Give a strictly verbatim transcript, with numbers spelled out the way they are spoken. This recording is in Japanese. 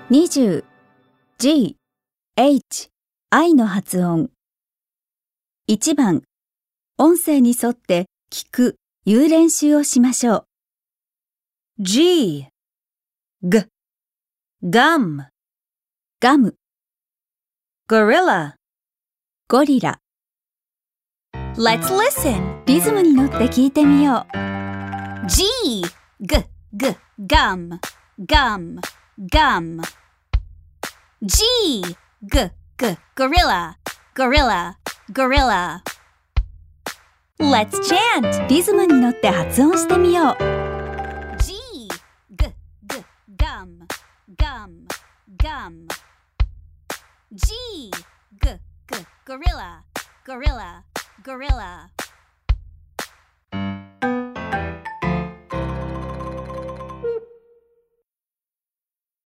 にじゅう G、H、I の発音。いちばん、音声に沿って聞く、言う練習をしましょう。 G、G、gum、 ガム、 gorilla。 ゴリラ。 Let's listen. リズムに乗って聞いてみよう。 G、G、G、gum、gum、gum。G、G、G、gorilla、gorilla、gorilla。Let's chant. リズムに乗って発音してみよう。 G、G、G、gum、gum、gum。G、G、G、gorilla、gorilla、gorilla。